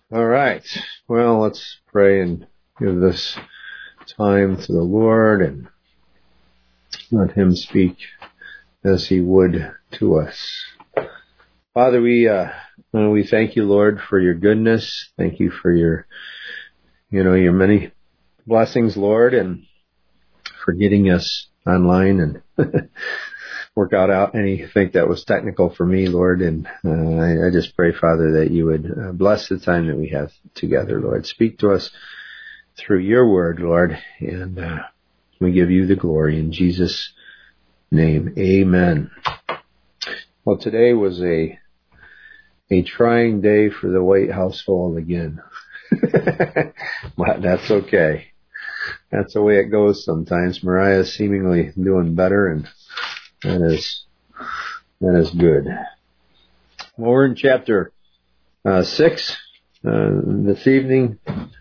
All right. Well, let's pray and give this time to the Lord and let Him speak as He would to us. Father, we thank you, Lord, for your goodness. Thank you for your many blessings, Lord, and for getting us online and work out anything that was technical for me, Lord. And I just pray, Father, that you would bless the time that we have together, Lord. Speak to us through your word, Lord, and we give you the glory in Jesus' name. Amen. Well, today was a trying day for the White household again. But that's okay. That's the way it goes sometimes. Mariah's seemingly doing better, and that is good. Well, we're in chapter 6 this evening.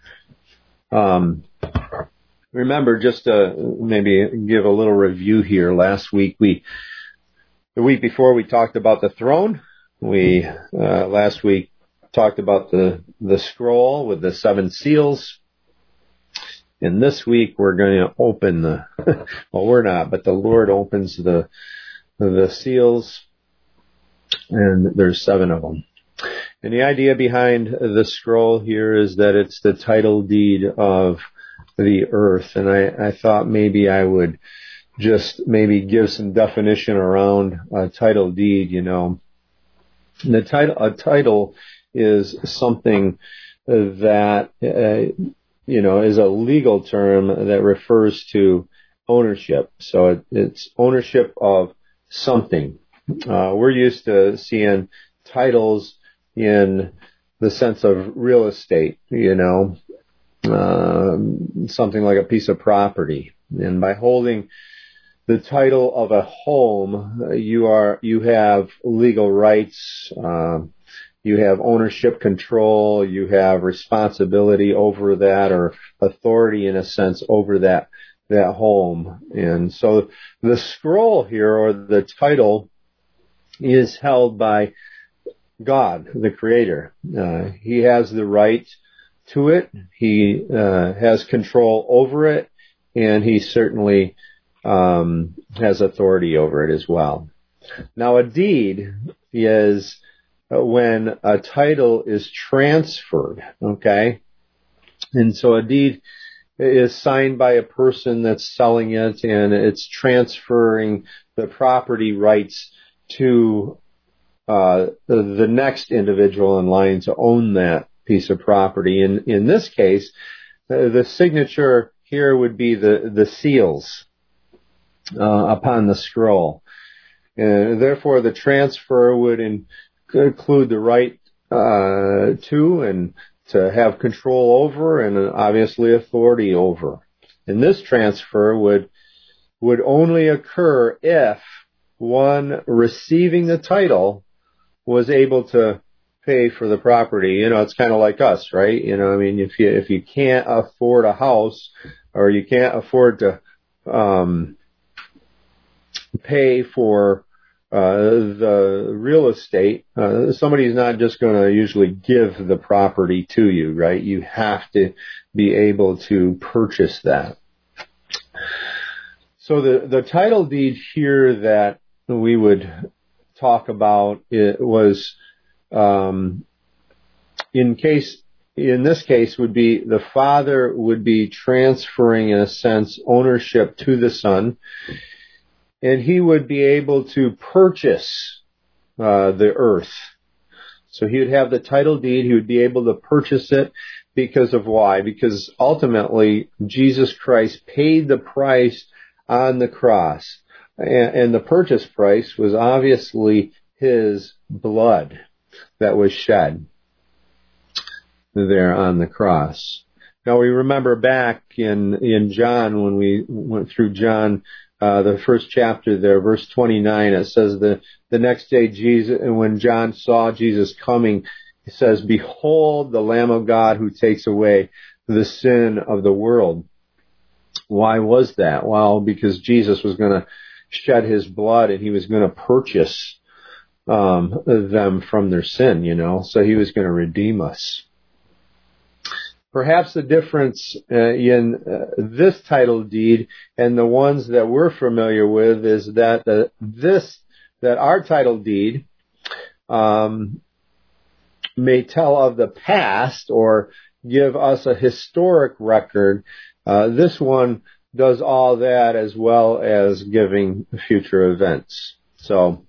Remember, just to maybe give a little review here. The week before, we talked about the throne. Last week talked about the scroll with the 7 seals. And this week we're going to open well, we're not, but the Lord opens the seals, and there's 7 of them. And the idea behind the scroll here is that it's the title deed of the earth. And I thought maybe I would just maybe give some definition around a title deed. A title is something that is a legal term that refers to ownership. So it's ownership of something. We're used to seeing titles in the sense of real estate, something like a piece of property. And by holding the title of a home, you have legal rights, you have ownership control, you have responsibility over that, or authority in a sense over that home. And so the scroll here, or the title, is held by God, the Creator. He has the right to it. He has control over it, and he certainly has authority over it as well. Now, a deed is when a title is transferred, okay? And so a deed is signed by a person that's selling it, and it's transferring the property rights to the next individual in line to own that piece of property. In this case, the signature here would be the seals upon the scroll. Therefore, the transfer would include the right to and to have control over, and obviously authority over. And this transfer would only occur if one receiving the title was able to pay for the property. It's kind of like us, right? If you can't afford a house, or you can't afford to pay for the real estate, somebody's not just going to usually give the property to you, right? You have to be able to purchase that. So the title deed here that we would talk about, it was in this case would be the father would be transferring, in a sense, ownership to the son, and he would be able to purchase the earth. So he would have the title deed. He would be able to purchase it because of why? Because ultimately Jesus Christ paid the price on the cross. And the purchase price was obviously his blood that was shed there on the cross. Now we remember back in John, when we went through John, the first chapter there, verse 29, it says the next day Jesus, and when John saw Jesus coming, it says, "Behold the Lamb of God who takes away the sin of the world." Why was that? Well, because Jesus was going to shed his blood, and he was going to purchase them from their sin, so he was going to redeem us. Perhaps the difference in this title deed and the ones that we're familiar with is that that our title deed may tell of the past or give us a historic record. This one does all that as well as giving future events. So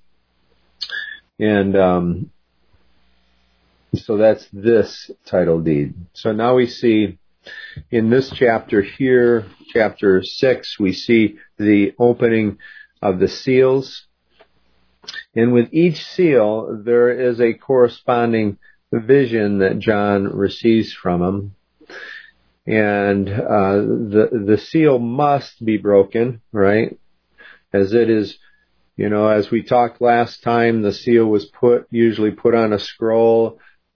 that's this title deed. So now we see in this chapter here, chapter 6, we see the opening of the seals. And with each seal, there is a corresponding vision that John receives from him. And the seal must be broken, right? As it is, as we talked last time, the seal was usually put on a scroll.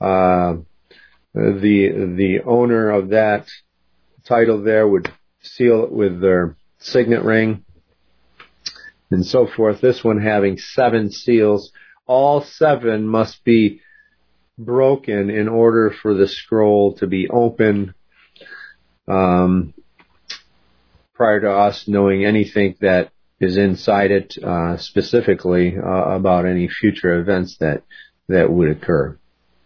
The owner of that title there would seal it with their signet ring and so forth. This one having 7 seals. All 7 must be broken in order for the scroll to be opened, prior to us knowing anything that is inside it, specifically about any future events that would occur.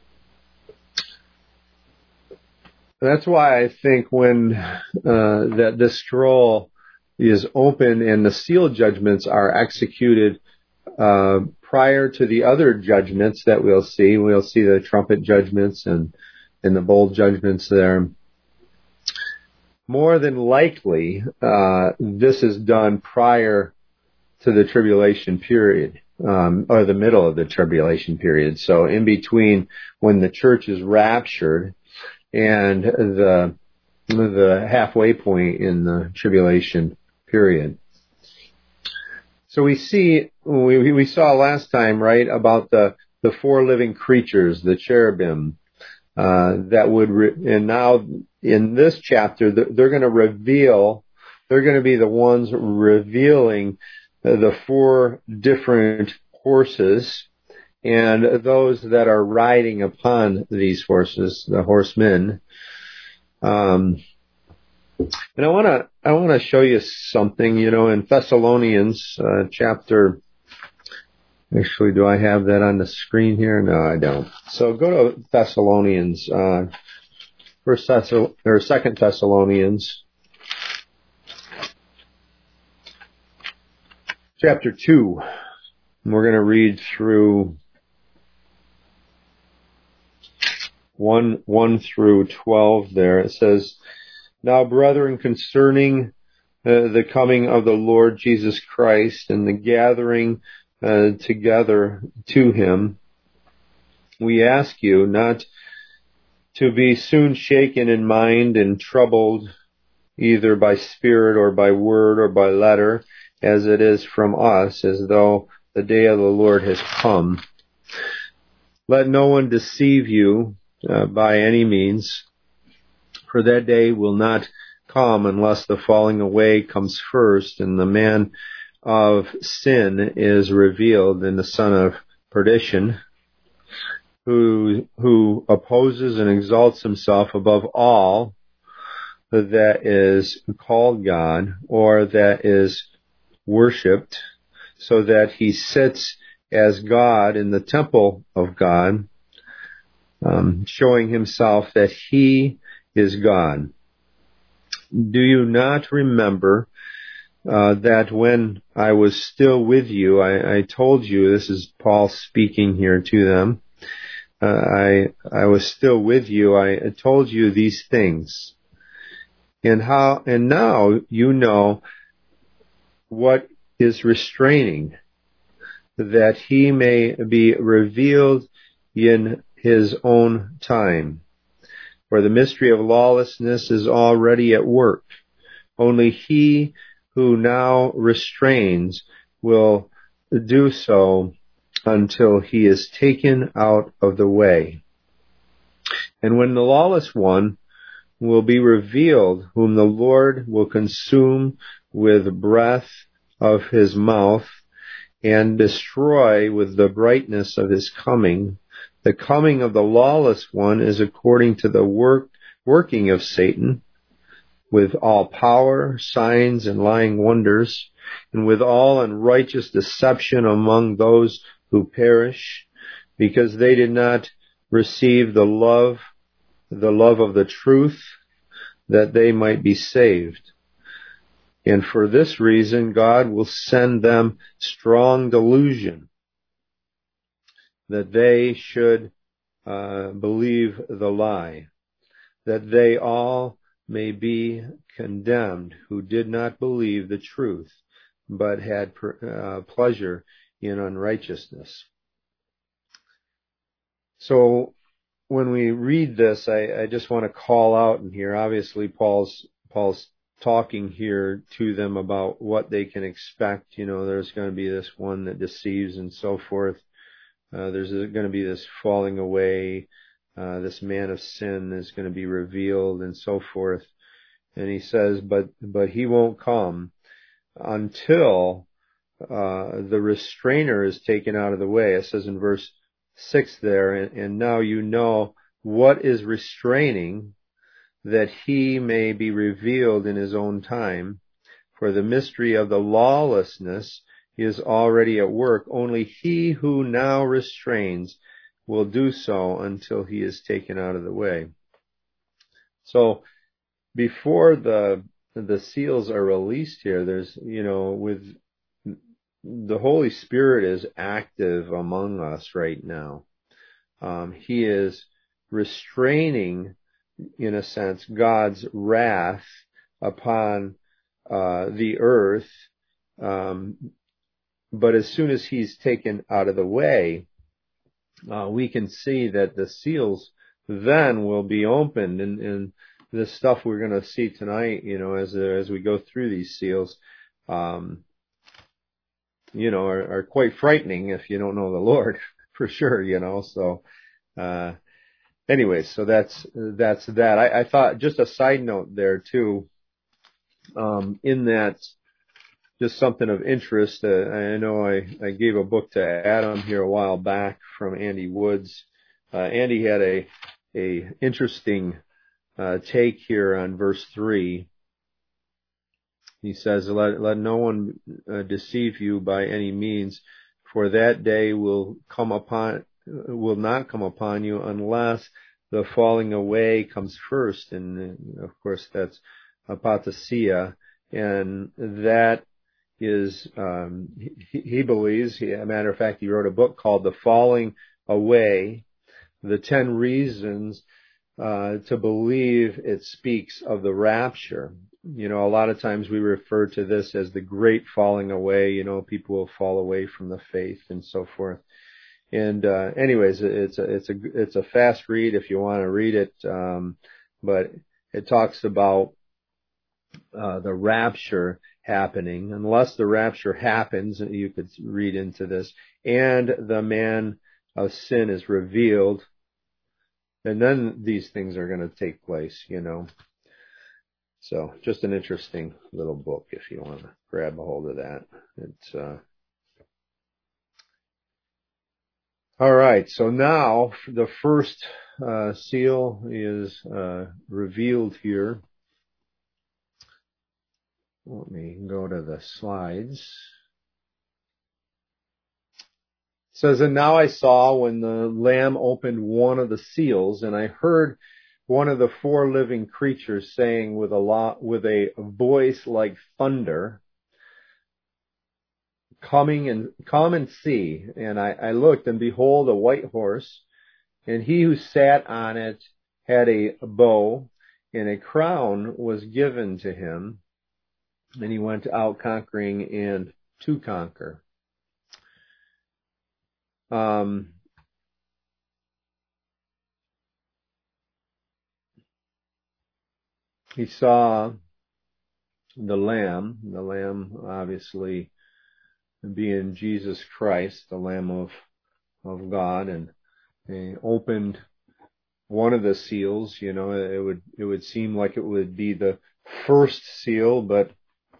That's why I think when that this scroll is open and the seal judgments are executed prior to the other judgments that we'll see the trumpet judgments and the bowl judgments there. More than likely, this is done prior to the tribulation period, or the middle of the tribulation period. So in between when the church is raptured and the halfway point in the tribulation period. So we saw last time, right, about the 4 living creatures, the cherubim, and now in this chapter, they're going to be the ones revealing the 4 different horses and those that are riding upon these horses, the horsemen. And I want to show you something, in Thessalonians chapter. Actually, do I have that on the screen here? No, I don't. So go to Thessalonians, 2 Thessalonians, chapter 2. And we're going to read through 1 through 12 there. It says, "Now, brethren, concerning the coming of the Lord Jesus Christ and the gathering together to him, we ask you not to be soon shaken in mind and troubled either by spirit or by word or by letter, as it is from us, as though the day of the Lord has come. Let no one deceive you by any means, for that day will not come unless the falling away comes first, and the man of sin is revealed, and the son of perdition, who opposes and exalts himself above all that is called God or that is worshipped, so that he sits as God in the temple of God, showing himself that he is God. Do you not remember that when I was still with you, I told you," this is Paul speaking here to them, I was still with you, I told you these things. And now you know what is restraining, that he may be revealed in his own time. For the mystery of lawlessness is already at work. Only he who now restrains will do so until he is taken out of the way. And when the lawless one will be revealed, whom the Lord will consume with breath of his mouth and destroy with the brightness of his coming, the coming of the lawless one is according to the work working of Satan, with all power, signs, and lying wonders, and with all unrighteous deception among those who perish, because they did not receive the love of the truth, that they might be saved. And for this reason, God will send them strong delusion, that they should believe the lie, that they all may be condemned who did not believe the truth, but had pleasure in unrighteousness. So when we read this, I just want to call out in here, obviously Paul's talking here to them about what they can expect. There's going to be this one that deceives and so forth. There's going to be this falling away. This man of sin is going to be revealed and so forth. And he says, but he won't come until the restrainer is taken out of the way. It says in verse 6 there, and now you know what is restraining, that he may be revealed in his own time. For the mystery of the lawlessness is already at work. Only he who now restrains will do so until he is taken out of the way. So before the seals are released here, there's, with the Holy Spirit is active among us right now. He is restraining, in a sense, God's wrath upon the earth. But as soon as he's taken out of the way, we can see that the seals then will be opened, and the stuff we're going to see tonight, as we go through these seals, are quite frightening if you don't know the Lord, for sure, So, anyway, so that's that. I thought, just a side note there too, in that, just something of interest. I know I gave a book to Adam here a while back from Andy Woods. Andy had a interesting take here on verse 3. He says, let no one deceive you by any means, for that day will not come upon you unless the falling away comes first. And of course that's apostasia, and that is, he believes, a matter of fact, he wrote a book called The Falling Away, the 10 Reasons to Believe It Speaks of the Rapture. A lot of times we refer to this as the great falling away. People will fall away from the faith and so forth. And anyways, it's a fast read if you want to read it, but it talks about the rapture happening. Unless the rapture happens, you could read into this, and the man of sin is revealed, and then these things are going to take place, So just an interesting little book if you want to grab a hold of that. It's all right. So now the first seal is revealed here. Let me go to the slides. It says, and now I saw when the Lamb opened one of the seals, and I heard one of the 4 living creatures saying with a voice like thunder, come and see. And I looked, and behold, a white horse, and he who sat on it had a bow, and a crown was given to him. And he went out conquering and to conquer. He saw the Lamb obviously being Jesus Christ, the Lamb of God, and he opened one of the seals. It would seem like it would be the first seal, but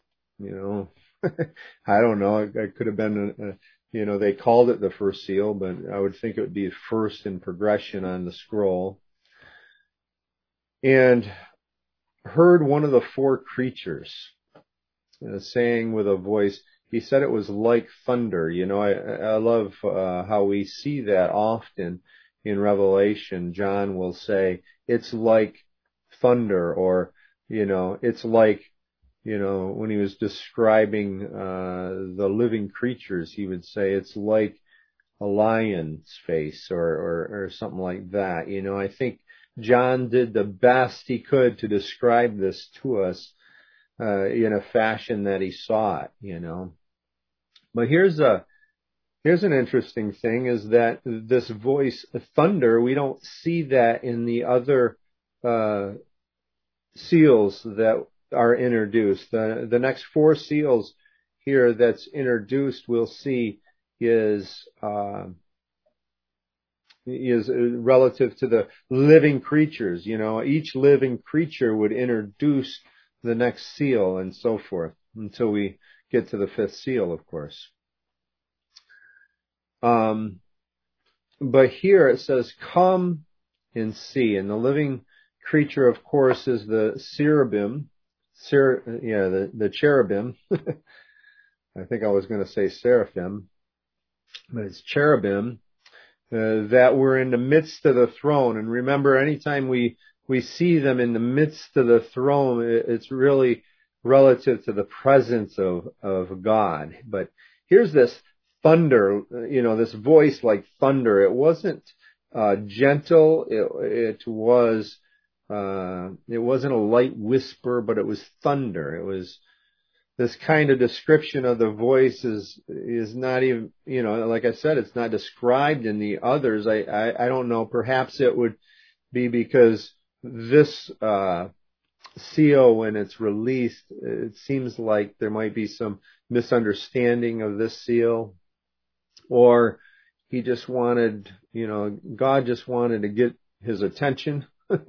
I don't know. It could have been, they called it the first seal, but I would think it would be first in progression on the scroll. and heard one of the four creatures saying with a voice, he said it was like thunder. I love how we see that often in Revelation. John will say, it's like thunder, or, it's like, when he was describing the living creatures, he would say it's like a lion's face, or something like that. I think John did the best he could to describe this to us in a fashion that he saw it. But here's an interesting thing, is that this voice, thunder, we don't see that in the other seals that are introduced. The next four seals here that's introduced, we'll see is relative to the living creatures. Each living creature would introduce the next seal, and so forth, until we get to the fifth seal, of course. But here it says, come and see. And the living creature, of course, is the cherubim. The cherubim. I think I was going to say seraphim, but it's cherubim that were in the midst of the throne. And remember, anytime we see them in the midst of the throne, it's really relative to the presence of God. But here's this thunder, this voice like thunder. It wasn't gentle. It wasn't a light whisper, but it was thunder. It was this kind of description of the voice is not even, like I said, it's not described in the others. I don't know. Perhaps it would be because this seal, when it's released, it seems like there might be some misunderstanding of this seal, or he just wanted, God just wanted to get his attention.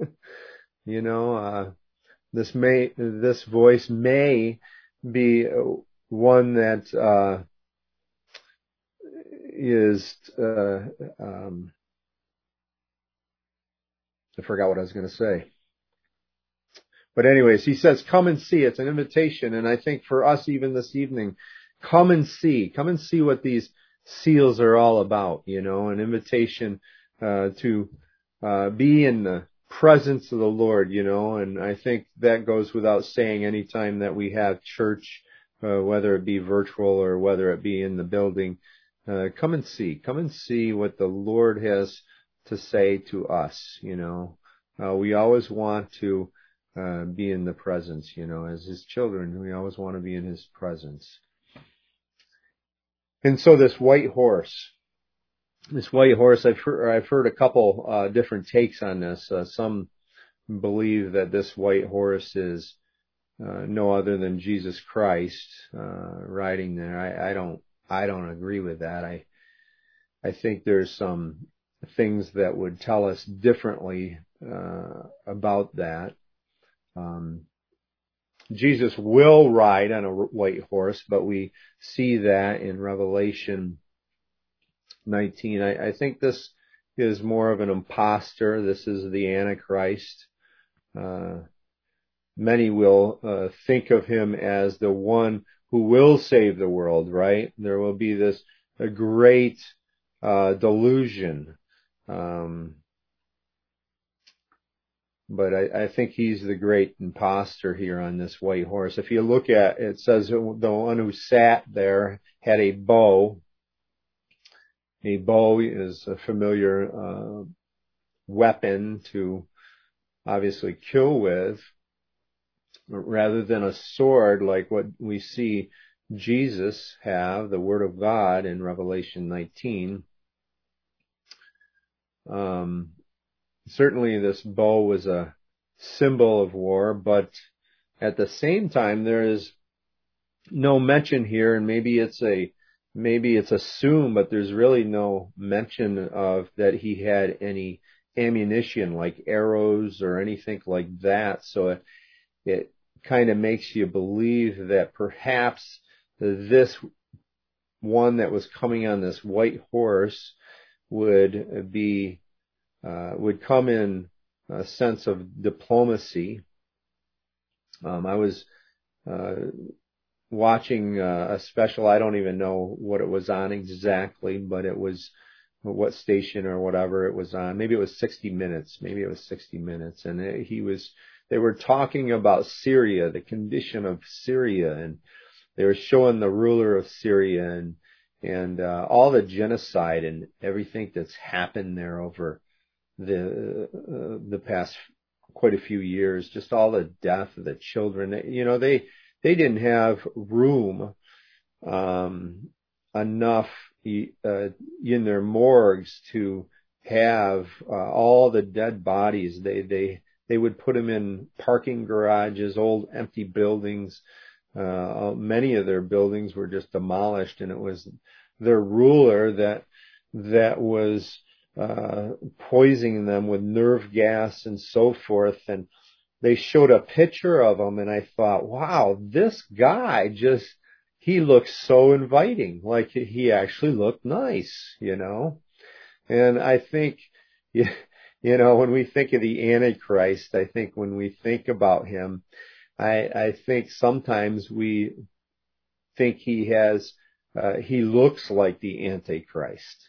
This voice may be one that is I forgot what I was going to say. But anyways, he says, come and see. It's an invitation. And I think for us, even this evening, come and see what these seals are all about, an invitation to be in the presence of the Lord, and I think that goes without saying anytime that we have church, whether it be virtual or whether it be in the building. Come and see what the Lord has to say to us. We always want to be in the presence, as his children. We always want to be in his presence. And so this white horse, I've heard a couple different takes on this. Some believe that this white horse is no other than Jesus Christ riding there. I don't agree with that. I think there's some things that would tell us differently about that. Jesus will ride on a white horse, but we see that in Revelation 19. I think this is more of an imposter. This is the Antichrist. Many will think of him as the one who will save the world, right? There will be this a great delusion. But I think he's the great imposter here on this white horse. If you look at it, it says the one who sat there had a bow. A bow is a familiar weapon to obviously kill with, rather than a sword like what we see Jesus have, the Word of God in Revelation 19. Certainly this bow was a symbol of war, but at the same time there is no mention here, and maybe it's assumed, but there's really no mention of that he had any ammunition like arrows or anything like that. So it kind of makes you believe that perhaps this one that was coming on this white horse would come in sense of diplomacy. I was watching a special. I don't even know what it was on exactly, but it was what station or whatever it was on. Maybe it was 60 Minutes. And they were talking about Syria, the condition of Syria, and they were showing the ruler of Syria and all the genocide and everything that's happened there over the past quite a few years. Just all the death of the children. They didn't have room enough in their morgues to have all the dead bodies. They would put them in parking garages, old empty buildings. Many of their buildings were just demolished, and it was their ruler that was poisoning them with nerve gas and so forth. And they showed a picture of him, and I thought, wow, this guy he looks so inviting, like he actually looked nice, And I think, when we think of the Antichrist, I think when we think about him, I think sometimes we think he looks like the Antichrist.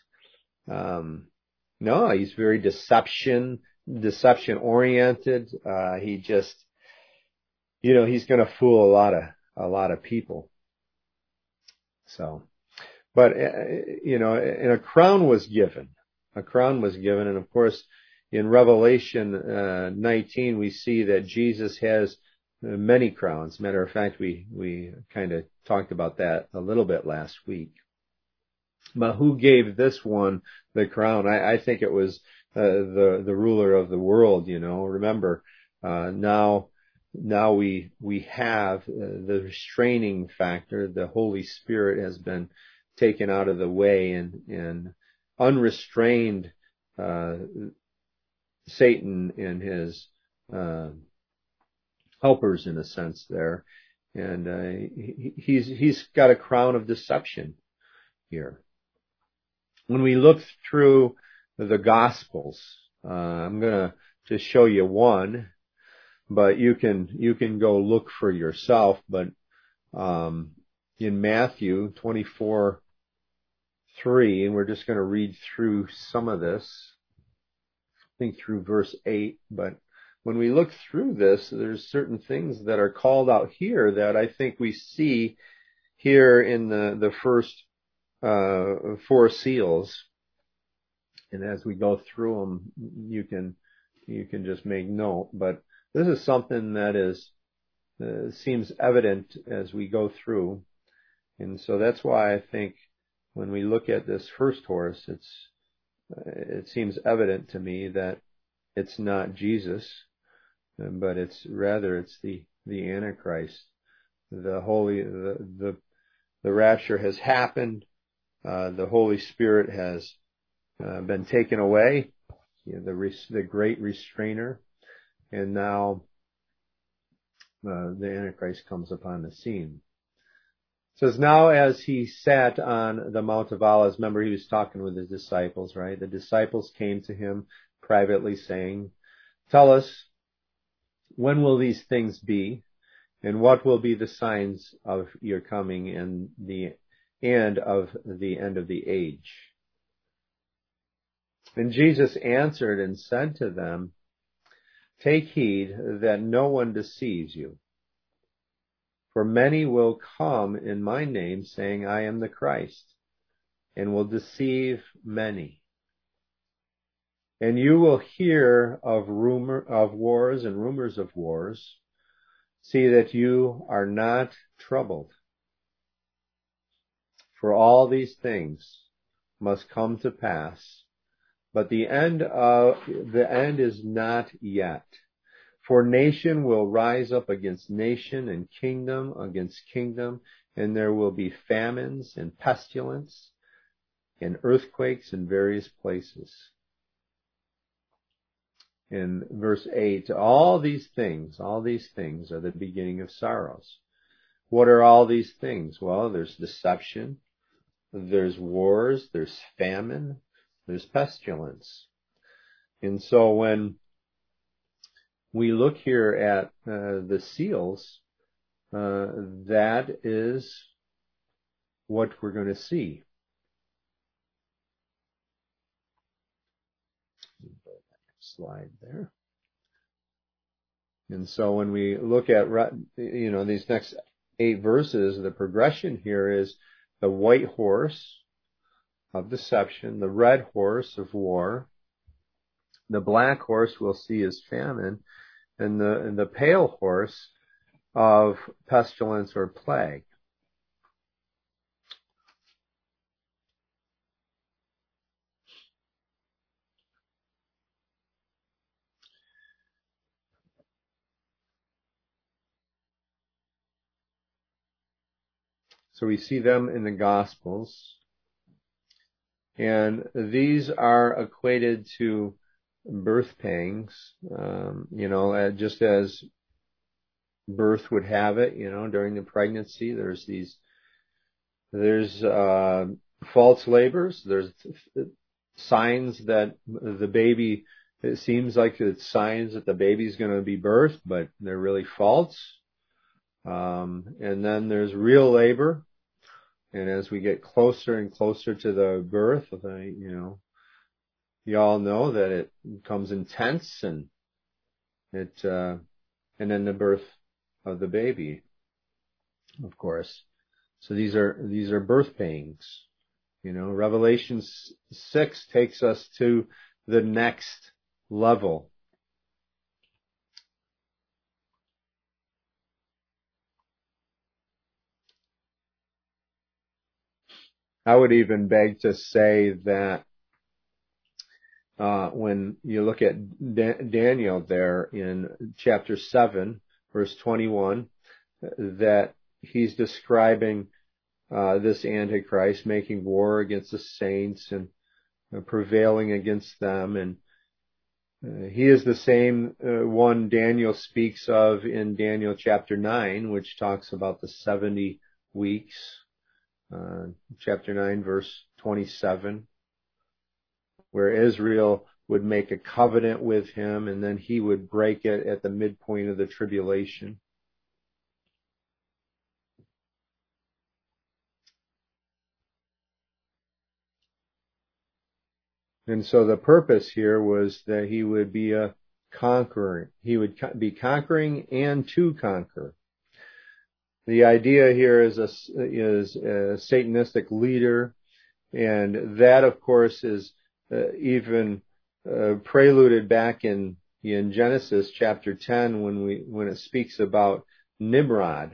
No, he's very deception oriented. He just, he's going to fool a lot of people. So, but, and a crown was given, and of course, in Revelation 19, we see that Jesus has many crowns. Matter of fact, we kind of talked about that a little bit last week. But who gave this one the crown? I think it was the ruler of the world. Remember, now we have the restraining factor. The Holy Spirit has been taken out of the way, and unrestrained Satan and his helpers, in a sense, there, and he's got a crown of deception here. When we look through the Gospels, I'm going to just show you one, but you can go look for yourself. But in Matthew 24:3, and we're just going to read through some of this, I think through verse 8. But when we look through this, there's certain things that are called out here that I think we see here in the first 4 seals. And as we go through them, you can just make note. But this is something that seems evident as we go through. And so that's why I think when we look at this first horse, it seems evident to me that it's not Jesus, but it's the Antichrist. The rapture has happened. The Holy Spirit has been taken away, the great restrainer, and now the Antichrist comes upon the scene. It says, now as he sat on the Mount of Olives, remember he was talking with his disciples, right? The disciples came to him privately saying, tell us, when will these things be? And what will be the signs of your coming and the end of the age? And Jesus answered and said to them, take heed that no one deceives you. For many will come in my name, saying, I am the Christ, and will deceive many. And you will hear of wars and rumors of wars. See that you are not troubled. For all these things must come to pass, but the end is not yet. For nation will rise up against nation, and kingdom against kingdom, and there will be famines and pestilence and earthquakes in various places. In verse 8, all these things are the beginning of sorrows. What are all these things? Well, there's deception, there's wars, there's famine, there's pestilence. And so when we look here at the seals, that is what we're going to see. Slide there. And so when we look at, these next 8 verses, the progression here is the white horse of deception, the red horse of war, the black horse we'll see is famine, and the pale horse of pestilence or plague. So we see them in the Gospels, and these are equated to birth pangs, just as birth would have it, during the pregnancy, there's false labors, there's signs that the baby, it seems like it's signs that the baby's going to be birthed, but they're really false. And then there's real labor. And as we get closer and closer to the birth, you all know that it becomes intense, and and then the birth of the baby, of course. So these are birth pangs. Revelation 6 takes us to the next level. I would even beg to say that when you look at Daniel there in chapter 7, verse 21, that he's describing this Antichrist making war against the saints and prevailing against them. And he is the same one Daniel speaks of in Daniel chapter 9, which talks about the 70 weeks. Chapter 9, verse 27, where Israel would make a covenant with him, and then he would break it at the midpoint of the tribulation. And so the purpose here was that he would be a conqueror. He would be conquering and to conquer. The idea here is a Satanistic leader, and that, of course, is even preluded back in Genesis chapter 10 when it speaks about Nimrod.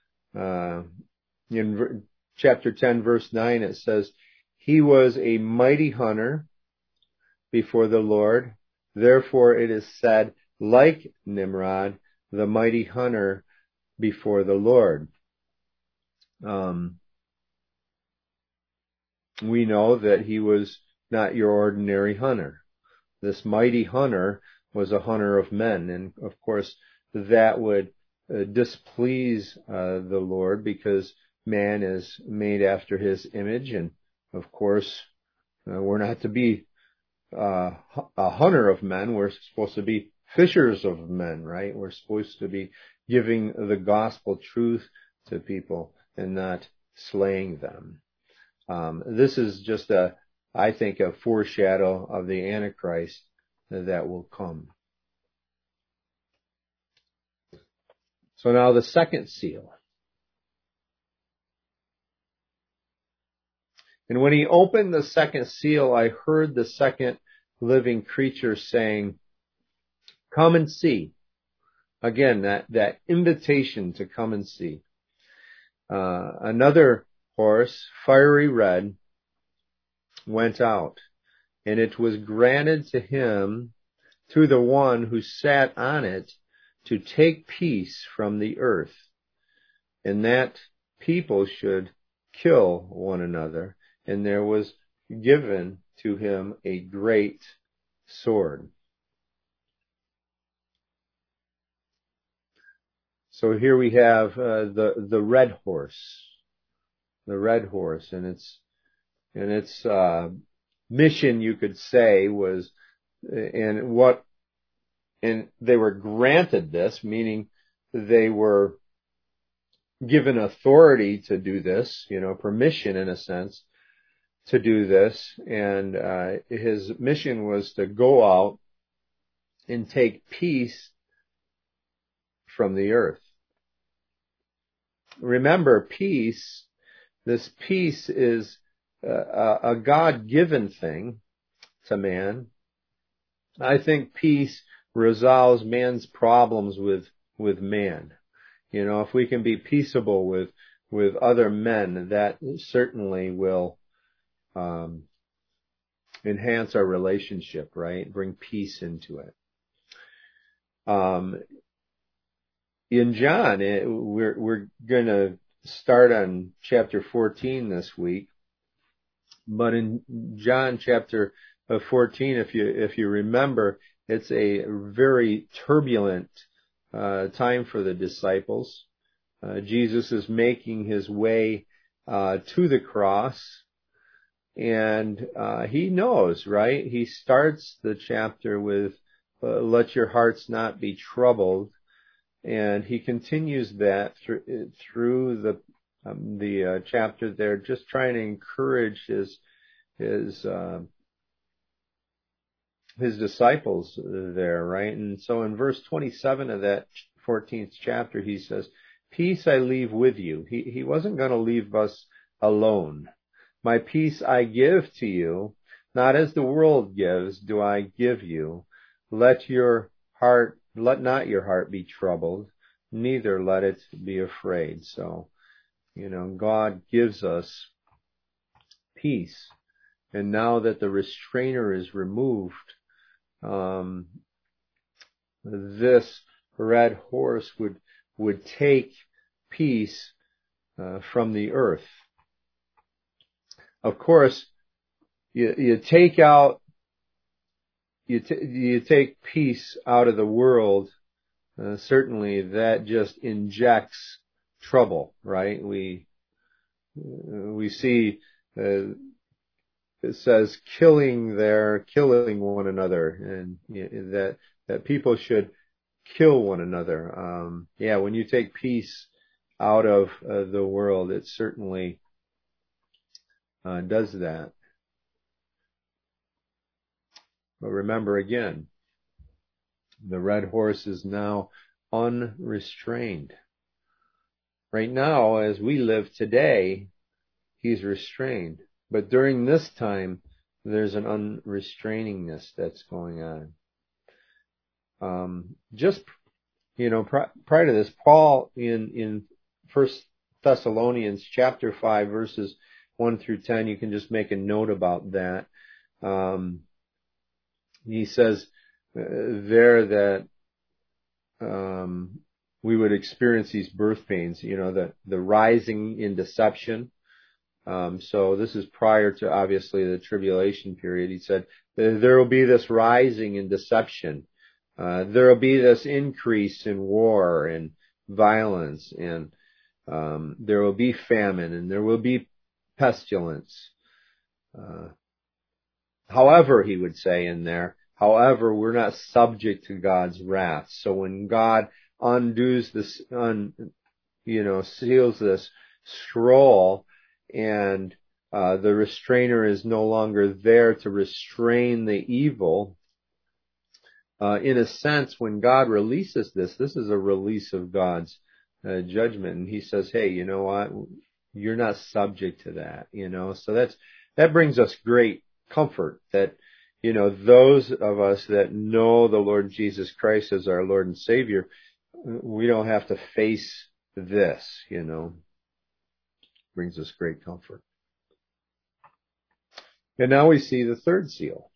In chapter 10, verse 9, it says, "He was a mighty hunter before the Lord. Therefore it is said, like Nimrod, the mighty hunter before the Lord." We know that he was not your ordinary hunter. This mighty hunter was a hunter of men, and of course that would displease the Lord, because man is made after his image, and of course we're not to be a hunter of men. We're supposed to be fishers of men, right? We're supposed to be giving the gospel truth to people and not slaying them. This is just I think, a foreshadow of the Antichrist that will come. So now the second seal. And when he opened the second seal, I heard the second living creature saying, "Come and see." Again, that invitation to come and see. Another horse, fiery red, went out, and it was granted to him, through the one who sat on it, to take peace from the earth, and that people should kill one another. And there was given to him a great sword. So here we have the red horse, and its mission, you could say, was, and And they were granted this, meaning they were given authority to do this, permission in a sense to do this. And his mission was to go out and take peace from the earth. Remember, peace, this peace is a God-given thing to man. I think peace resolves man's problems with man. If we can be peaceable with other men, that certainly will enhance our relationship, right? Bring peace into it. In John, we're going to start on chapter 14 this week, but in John chapter 14, if you remember, it's a very turbulent time for the disciples. Jesus is making his way to the cross, and he knows, right? He starts the chapter with, let your hearts not be troubled, and he continues that through the chapter there, just trying to encourage his disciples there, right? And so in verse 27 of that 14th chapter, he says, peace I leave with you. He wasn't going to leave us alone. My peace I give to you, not as the world gives, do I give you. Let not your heart be troubled, neither let it be afraid. So, God gives us peace. And now that the restrainer is removed, this red horse would take peace from the earth. Of course, you take peace out of the world. Certainly, that just injects trouble, right? We see it says killing one another, and that people should kill one another. When you take peace out of the world, it certainly does that. But remember again, the red horse is now unrestrained. Right now, as we live today, he's restrained. But during this time, there's an unrestrainingness that's going on. Prior to this, Paul in 1 Thessalonians chapter 5, verses 1 through 10, you can just make a note about that. He says there that we would experience these birth pains, the rising in deception. So this is prior to, obviously, the tribulation period. He said, there will be this rising in deception. There will be this increase in war and violence, and there will be famine, and there will be pestilence. However, he would say in there, we're not subject to God's wrath. So when God undoes this, seals this scroll, and the restrainer is no longer there to restrain the evil, in a sense, when God releases this is a release of God's judgment. And he says, hey, you know what? You're not subject to that, So that brings us great comfort that, those of us that know the Lord Jesus Christ as our Lord and Savior, we don't have to face this, Brings us great comfort. And now we see the third seal.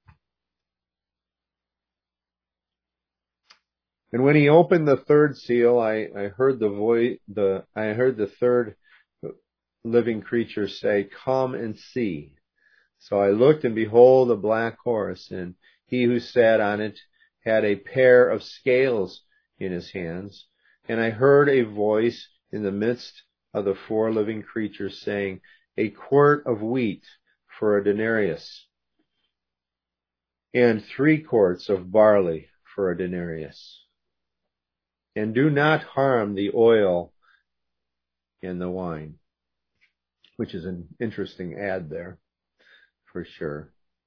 And when he opened the third seal, I heard the third living creature say, come and see. So I looked, and behold, a black horse, and he who sat on it had a pair of scales in his hands. And I heard a voice in the midst of the four living creatures saying, a quart of wheat for a denarius, and 3 quarts of barley for a denarius. And do not harm the oil and the wine, which is an interesting add there, for sure.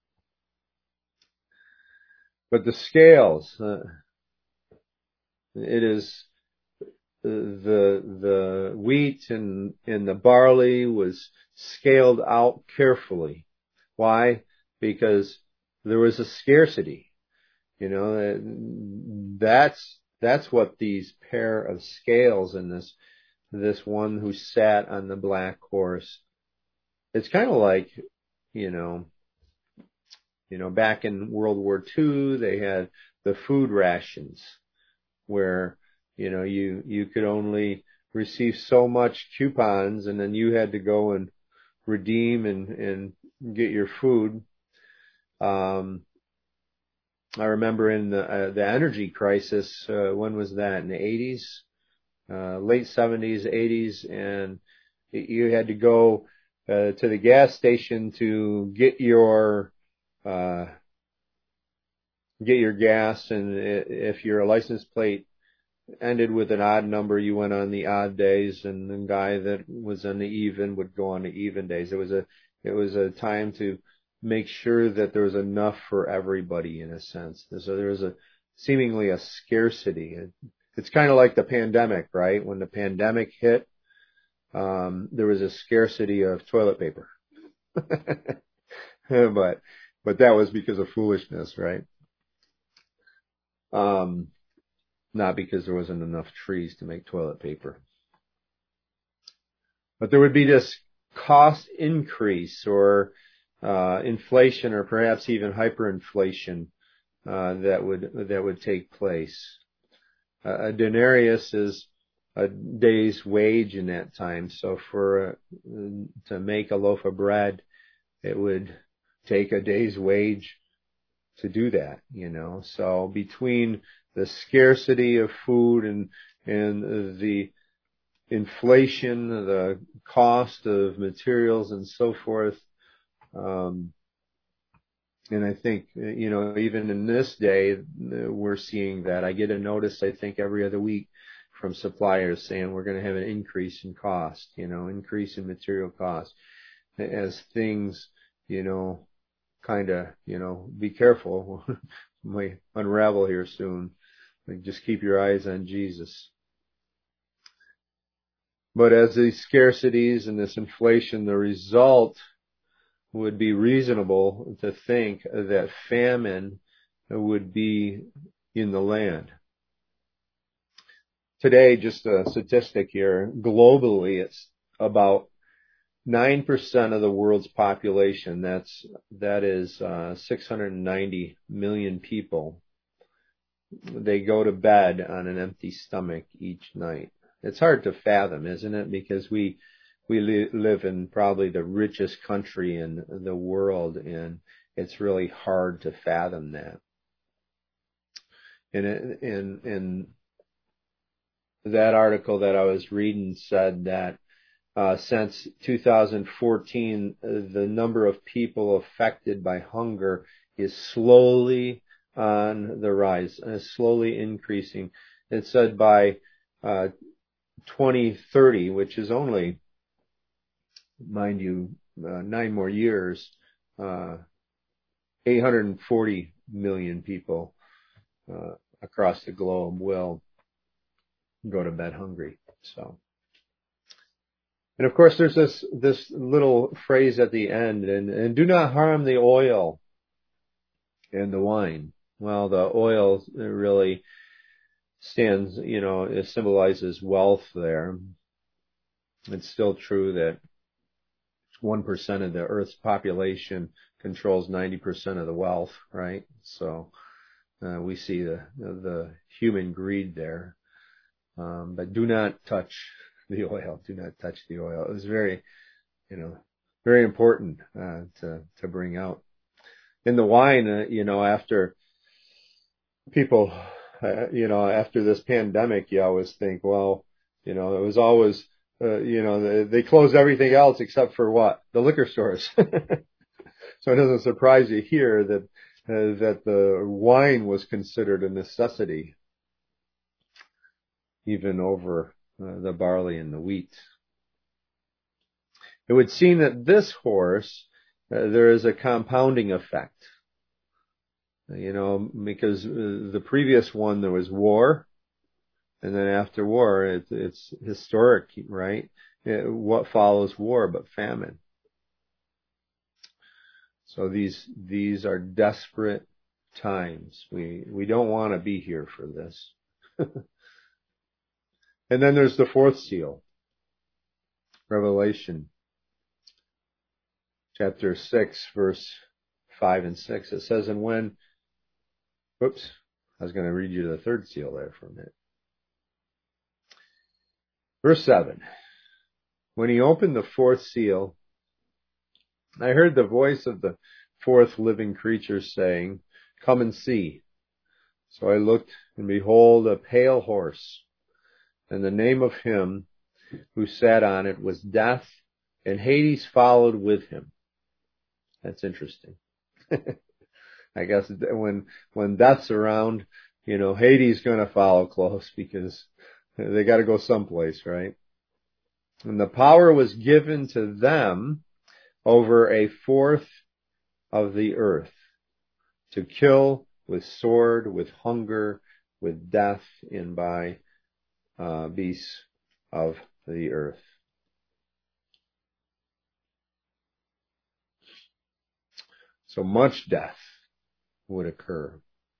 But the scales, it is the wheat and the barley was scaled out carefully. Why? Because there was a scarcity. You know, that's what these pair of scales and this one who sat on the black horse. It's kind of like, you know, back in World War II, they had the food rations where, you know, you could only receive so much coupons, and then you had to go and redeem and get your food. I remember in the energy crisis, when was that? In the 80s, late 70s, 80s, and you had to go to the gas station to get your gas, and if your license plate ended with an odd number, you went on the odd days, and the guy that was on the even would go on the even days. It was a time to make sure that there was enough for everybody, in a sense. So there was seemingly a scarcity. It's kind of like the pandemic, right? When the pandemic hit, there was a scarcity of toilet paper. But that was because of foolishness, right? Not because there wasn't enough trees to make toilet paper. But there would be this cost increase or inflation, or perhaps even hyperinflation that would take place. A denarius is a day's wage in that time. So to make a loaf of bread, it would take a day's wage to do that, you know. So between the scarcity of food and the inflation, the cost of materials and so forth, and I think, you know, even in this day, we're seeing that. I get a notice, I think, every other week from suppliers saying we're going to have an increase in cost, you know, increase in material cost as things, you know, kind of, you know, be careful, might unravel here soon. Like, just keep your eyes on Jesus. But as these scarcities and this inflation, the result would be reasonable to think that famine would be in the land. Today, just a statistic here, globally, it's about 9% of the world's population. That is 690 million people. They go to bed on an empty stomach each night. It's hard to fathom, isn't it? Because we live in probably the richest country in the world, and it's really hard to fathom that. And that article that I was reading said that since 2014, the number of people affected by hunger is slowly on the rise, slowly increasing. It said by 2030, which is only, mind you, 9 more years, 840 million people across the globe will go to bed hungry. So, and of course, there's this little phrase at the end, and do not harm the oil and the wine. Well, the oil really stands, you know, it symbolizes wealth there. It's still true that 1% of the Earth's population controls 90% of the wealth, right? So we see the human greed there. But do not touch the oil. Do not touch the oil. It was very, you know, very important to bring out. In the wine, you know, after people, you know, after this pandemic, you always think, well, you know, it was always, you know, they closed everything else except for what? The liquor stores. So it doesn't surprise you here that the wine was considered a necessity, even over the barley and the wheat. It would seem that this horse, there is a compounding effect. Because the previous one there was war, and then after war it's historic, right? What follows war but famine? So these are desperate times. We don't want to be here for this. And then there's the fourth seal. Revelation chapter 6, verse 5 and 6. It says, and when, I was going to read you the third seal there for a minute. Verse 7. When he opened the fourth seal, I heard the voice of the fourth living creature saying, come and see. So I looked, and behold, a pale horse, and the name of him who sat on it was Death, and Hades followed with him. That's interesting. I guess when death's around, Hades gonna follow close because they gotta go someplace, right? And the power was given to them over a fourth of the earth to kill with sword, with hunger, with death, and by beasts of the earth. So much death would occur.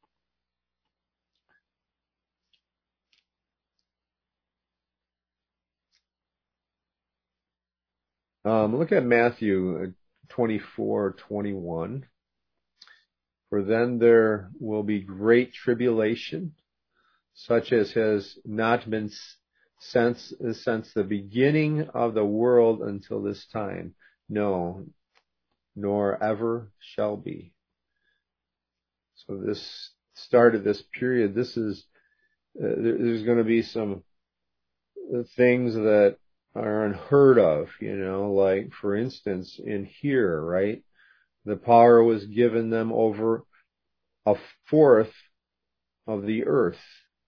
Look at Matthew 24:21. For then there will be great tribulation, such as has not been since the beginning of the world until this time. No, nor ever shall be. So this started this period. This is there's going to be some things that are unheard of, like for instance in here, right? The power was given them over a fourth of the earth.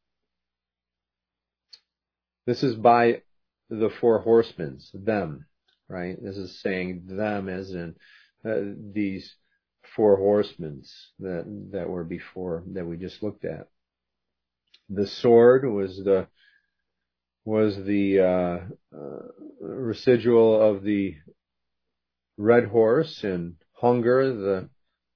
This is by the four horsemen, them, right? This is saying them as in these four horsemen that were before, that we just looked at. The sword was the residual of the red horse, and hunger,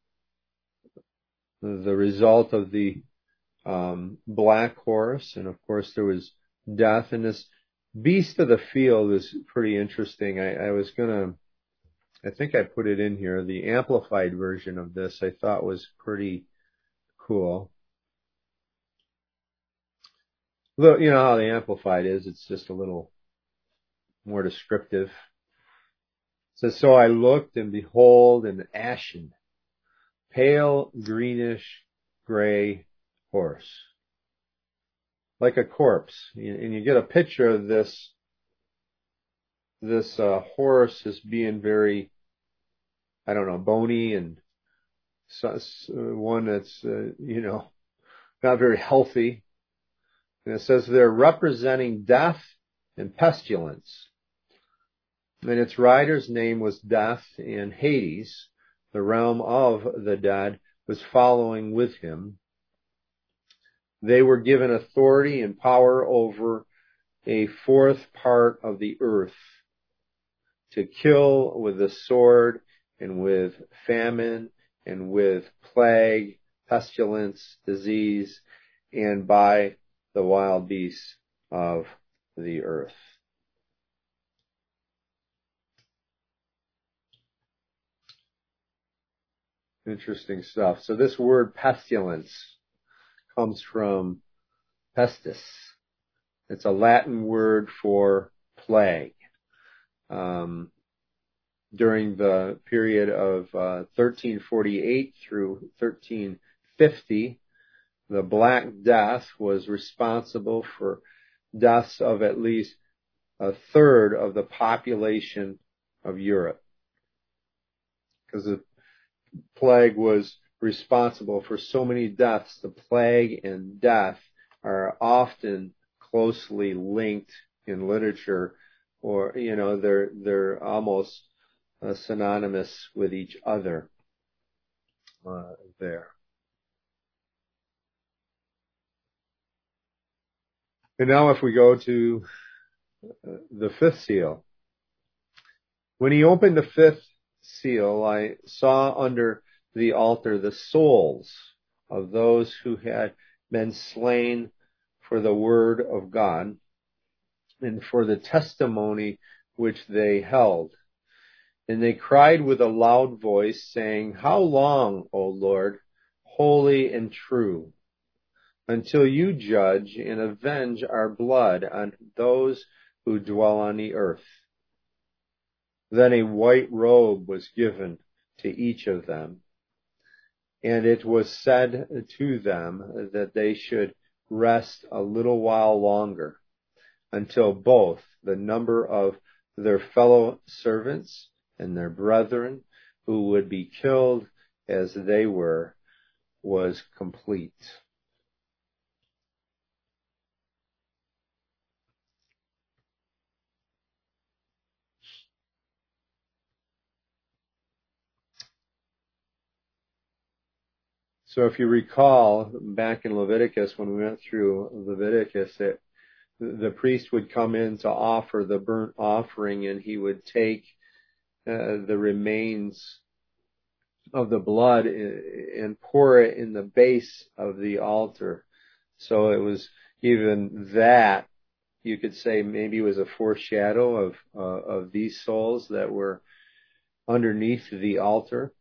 the result of the black horse, and of course there was death. And this beast of the field is pretty interesting. I think I put it in here. The amplified version of this I thought was pretty cool. Look, how the amplified is. It's just a little more descriptive. It says, so I looked, and behold, an ashen, pale, greenish, gray horse, like a corpse. And you get a picture of this horse as being very, bony, and one that's, not very healthy. And it says they're representing death and pestilence. And its rider's name was Death, and Hades, the realm of the dead, was following with him. They were given authority and power over a fourth part of the earth to kill with the sword, and with famine, and with plague, pestilence, disease, and by the wild beasts of the earth. Interesting stuff. So this word pestilence comes from pestis. It's a Latin word for plague. During the period of 1348 through 1350, the Black Death was responsible for deaths of at least a third of the population of Europe, because the plague was responsible for so many deaths. The plague and death are often closely linked in literature, or they're almost synonymous with each other there. And now if we go to the fifth seal. When he opened the fifth seal, I saw under the altar the souls of those who had been slain for the word of God and for the testimony which they held. And they cried with a loud voice, saying, How long, O Lord, holy and true, until you judge and avenge our blood on those who dwell on the earth? Then a white robe was given to each of them, and it was said to them that they should rest a little while longer, until both the number of their fellow servants and their brethren who would be killed as they were was complete. So if you recall back in Leviticus, when we went through Leviticus, the priest would come in to offer the burnt offering, and he would take the remains of the blood and pour it in the base of the altar. So it was even that, you could say maybe was a foreshadow of these souls that were underneath the altar.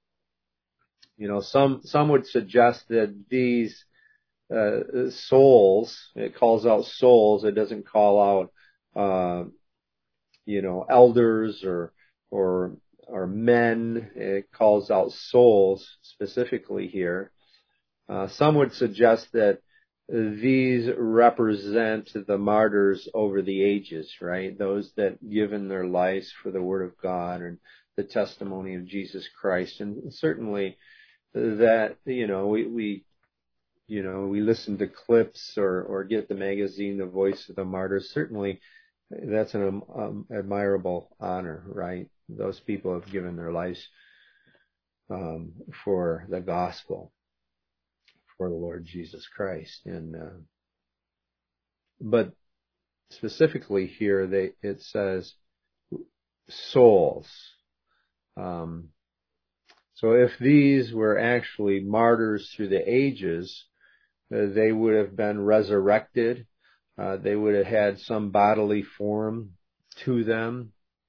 Some would suggest that these souls, it calls out souls, it doesn't call out elders or men. It calls out souls specifically here. Some would suggest that these represent the martyrs over the ages, right? Those that given their lives for the word of God and the testimony of Jesus Christ. And certainly that, we listen to clips or get the magazine, The Voice of the Martyrs. Certainly that's an admirable honor, right? Those people have given their lives for the gospel, for the Lord Jesus Christ. But specifically here, it says souls. So if these were actually martyrs through the ages, they would have been resurrected. They would have had some bodily form to them.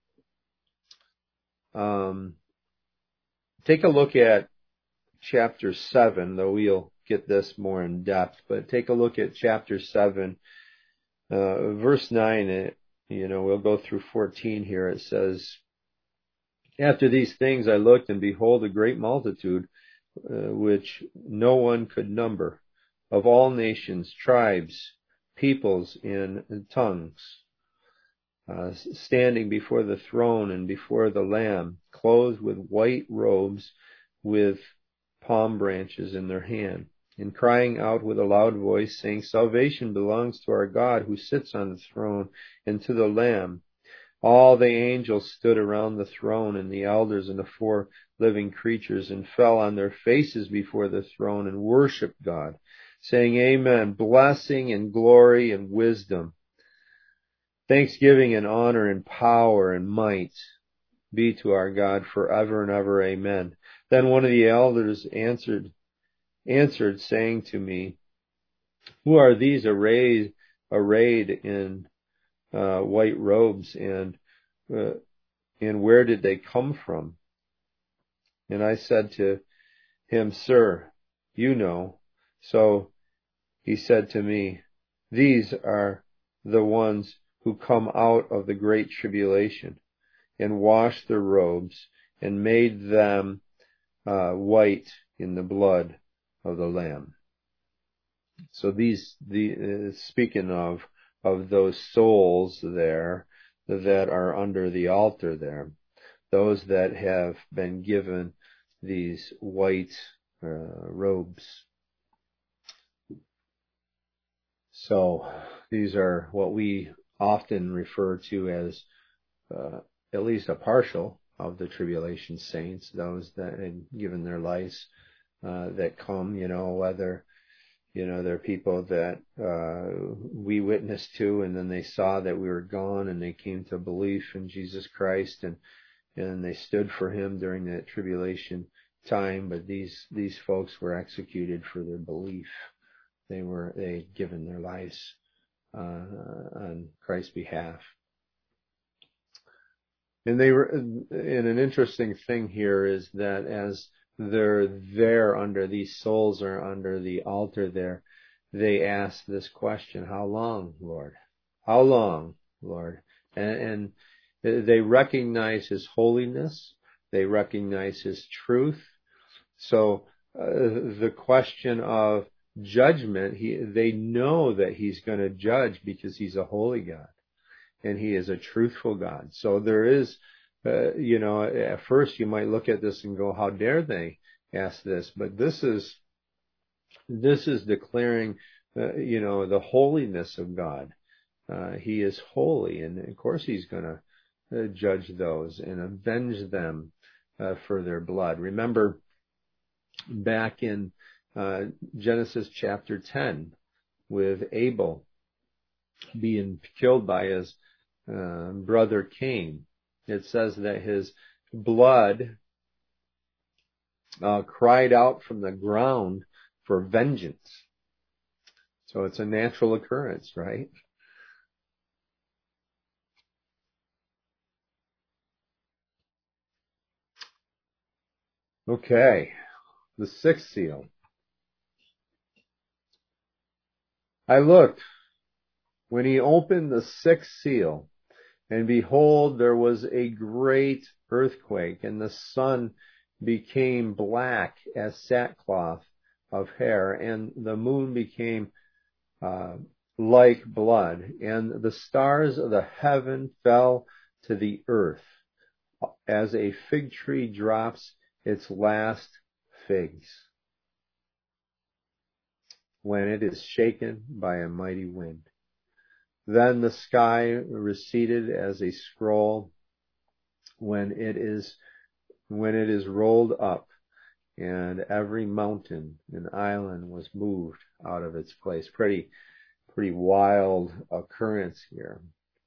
Take a look at chapter 7, though we'll get this more in depth, but take a look at chapter 7, verse 9. We'll go through 14 here. It says, After these things I looked, and behold, a great multitude, which no one could number, of all nations, tribes, peoples, and tongues, standing before the throne and before the Lamb, clothed with white robes, with palm branches in their hand, and crying out with a loud voice, saying, Salvation belongs to our God who sits on the throne and to the Lamb. All the angels stood around the throne, and the elders and the 4 living creatures, and fell on their faces before the throne and worshipped God, saying, Amen, blessing and glory and wisdom, thanksgiving and honor and power and might be to our God forever and ever. Amen. Then one of the elders answered, saying to me, Who are these arrayed in white robes, and where did they come from? And I said to him, Sir, you know. So he said to me, These are the ones who come out of the great tribulation, and washed their robes, and made them white in the blood of the Lamb. So speaking of those souls there that are under the altar there, those that have been given these white robes. So these are what we often refer to as at least a partial of the tribulation saints, those that had given their lives that come, whether they're people that we witnessed to, and then they saw that we were gone, and they came to belief in Jesus Christ, and they stood for Him during that tribulation time. But these folks were executed for their belief. They'd given their lives on Christ's behalf. And an interesting thing here is that as they're there under, these souls are under the altar there, they ask this question: how long, Lord? How long, Lord? And they recognize His holiness. They recognize His truth. So the question of judgment, they know that He's going to judge because He's a holy God. And He is a truthful God. So there is, at first you might look at this and go, how dare they ask this? But this is declaring, the holiness of God. He is holy, and of course He's going to judge those and avenge them for their blood. Remember back in Genesis chapter 10 with Abel being killed by his brother Cain. It says that his blood cried out from the ground for vengeance. So it's a natural occurrence, right? Okay, the sixth seal. I looked when He opened the sixth seal, and behold, there was a great earthquake, and the sun became black as sackcloth of hair, and the moon became like blood, and the stars of the heaven fell to the earth, as a fig tree drops its last figs when it is shaken by a mighty wind. Then the sky receded as a scroll when it is rolled up, and every mountain and island was moved out of its place. Pretty wild occurrence here,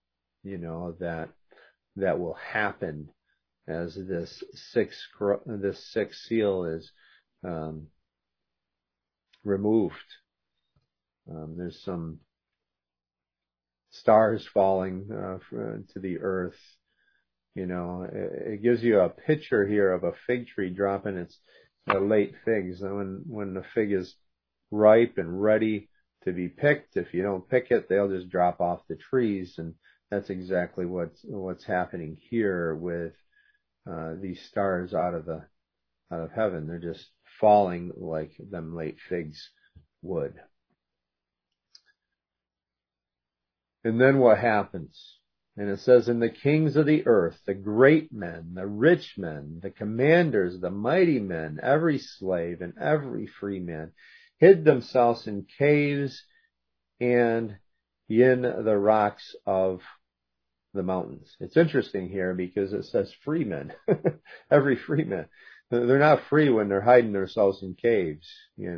that will happen as this sixth seal is removed. There's some stars falling to the earth. It gives you a picture here of a fig tree dropping its late figs. And when the fig is ripe and ready to be picked, if you don't pick it, they'll just drop off the trees. And that's exactly what's happening here with these stars out of heaven. They're just falling like them late figs would. And then what happens? And it says, and the kings of the earth, the great men, the rich men, the commanders, the mighty men, every slave and every free man, hid themselves in caves and in the rocks of the mountains. It's interesting here because it says free men, every free man. They're not free when they're hiding themselves in caves,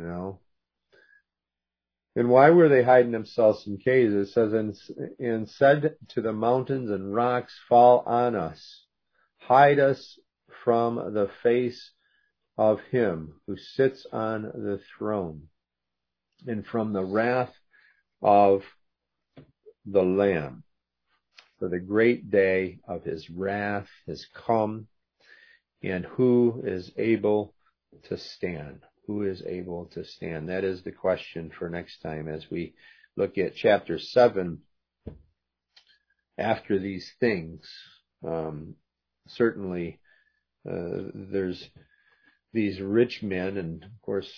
And why were they hiding themselves in caves? It says, and said to the mountains and rocks, fall on us, hide us from the face of Him who sits on the throne, and from the wrath of the Lamb. For the great day of His wrath has come, and who is able to stand? Who is able to stand? That is the question for next time as we look at chapter 7. After these things, certainly there's these rich men, and of course,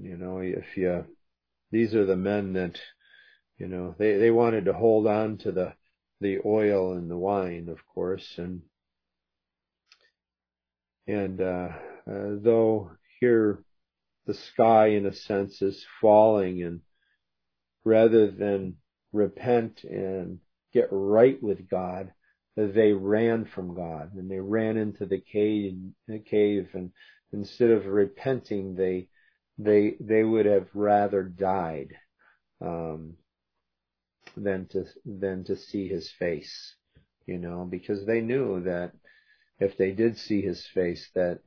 these are the men that, they wanted to hold on to the oil and the wine, of course, and though here the sky in a sense is falling, and rather than repent and get right with God, they ran from God, and they ran into the cave, and instead of repenting, they would have rather died than to see his face, because they knew that if they did see his face, that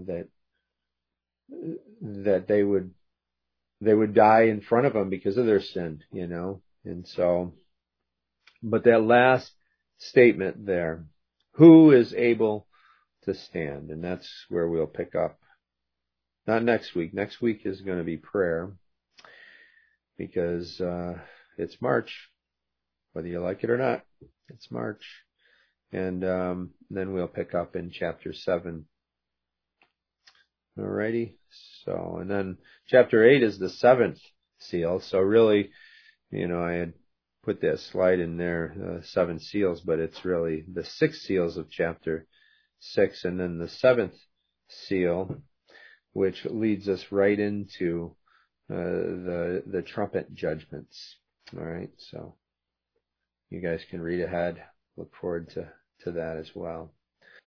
that they would die in front of him because of their sin, and so, but that last statement there, who is able to stand? And that's where we'll pick up. Not next week. Next week is going to be prayer, because it's March, whether you like it or not. It's March. And then we'll pick up in chapter 7. Alrighty. So, and then chapter 8 is the 7th seal. So really, I had put that slide in there, 7 seals, but it's really the 6 seals of chapter 6, and then the 7th seal, which leads us right into the trumpet judgments. All right, so you guys can read ahead. Look forward to that as well.